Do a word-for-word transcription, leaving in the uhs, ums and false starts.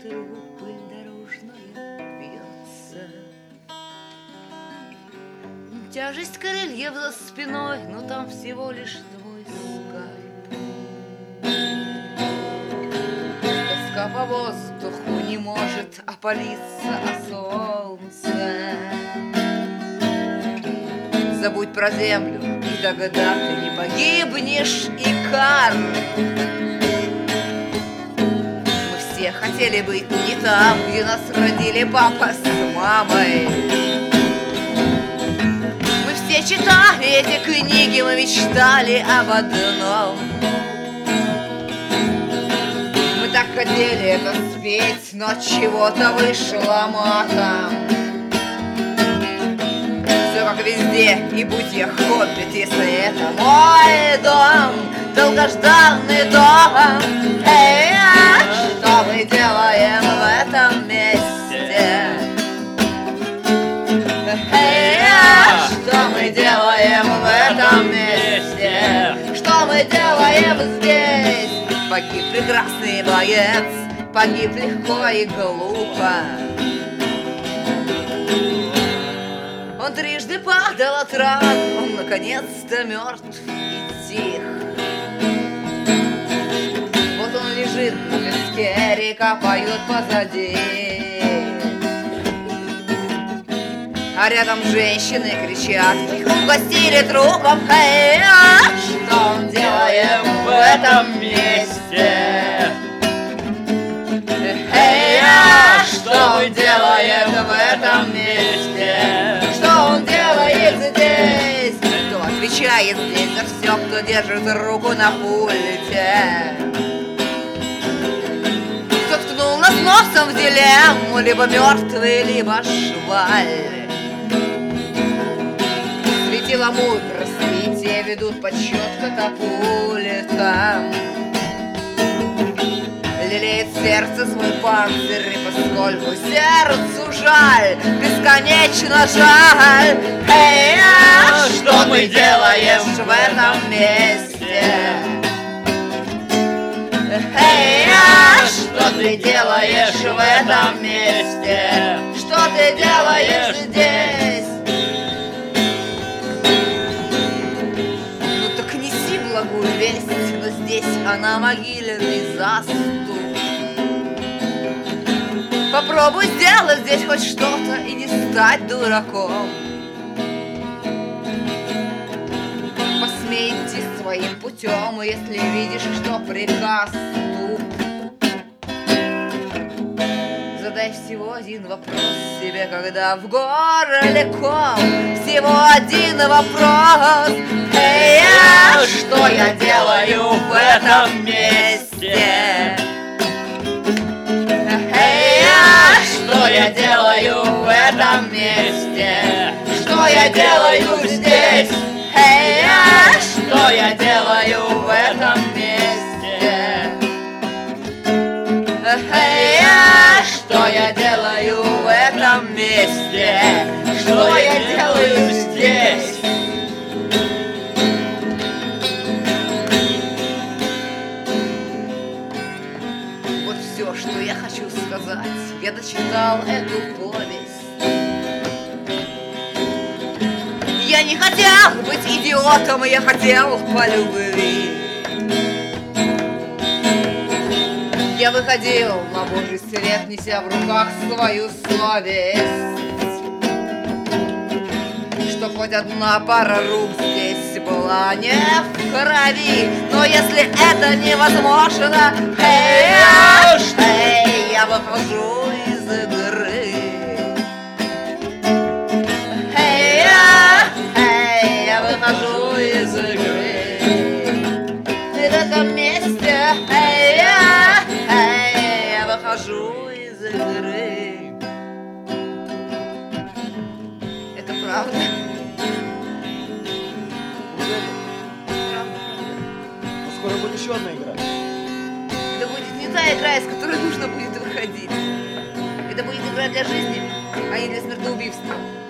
ветру пыль дорожная вьется. Тяжесть крыльев за спиной, но там всего лишь твой скальп. Тоска по воздуху не может опалиться о солнце. Забудь про землю, и тогда ты не погибнешь, Икар. Мы все хотели быть не там, где нас родили папа с мамой. Мы все читали эти книги, мы мечтали об одном. Мы так хотели это спеть, но чего-то вышло матом. Все как везде, и будь я хоббит, если это мой дом, долгожданный дом. Эй, а что мы делаем в этом месте? Эй, а что мы делаем в этом месте? Что мы делаем здесь? Погиб прекрасный боец, погиб легко и глупо. Он трижды падал от ран, он наконец-то мертв и тих. Вот он лежит на песке, река поет позади. А рядом женщины кричат, их угостили трупом. Эй, а что мы делаем в этом месте? Эй, а что мы делаем в этом месте? Что он делает здесь? Кто отвечает здесь за все, кто держит руку на пульте? Кто ткнул нас носом в дилемму, либо мертвый, либо шваль? Светила мудрости, те ведут подсчет катапультам. Лелеет сердце свой панцирь, и поскольку сердцу жаль, бесконечно жаль. Эй, а что мы делаем в этом месте? Эй, а что ты делаешь в этом месте? Что ты делаешь здесь? Ну так неси благую весть, но здесь она могильный заступ. Попробуй сделать здесь хоть что-то и не стать дураком. Посмей идти своим путем, если видишь, что приказ туп. Задай всего один вопрос себе, когда в горле ком. Всего один вопрос. Эй, а что я делаю в этом месте? Что я делаю в этом месте? Что я делаю здесь? Эй, а что я делаю в этом месте? Эй, а что я делаю в этом месте? Что я делаю здесь? Вот все, что я хочу сказать. Я дочитал эту повесть. Я не хотел быть идиотом, я хотел по любви. Я выходил на Божий свет, неся в руках свою совесть. Чтоб хоть одна пара рук здесь была не в крови. Но если это невозможно, эй, а, эй, я выхожу из игры. Эй, а, эй, я выхожу из игры. И в этом месте, эй, а, эй, я выхожу из игры. Это правда? Скоро будет еще одна игра. Это будет не та игра, из которой нужно будет выходить. Это будет игра для жизни, а не для смертоубийства.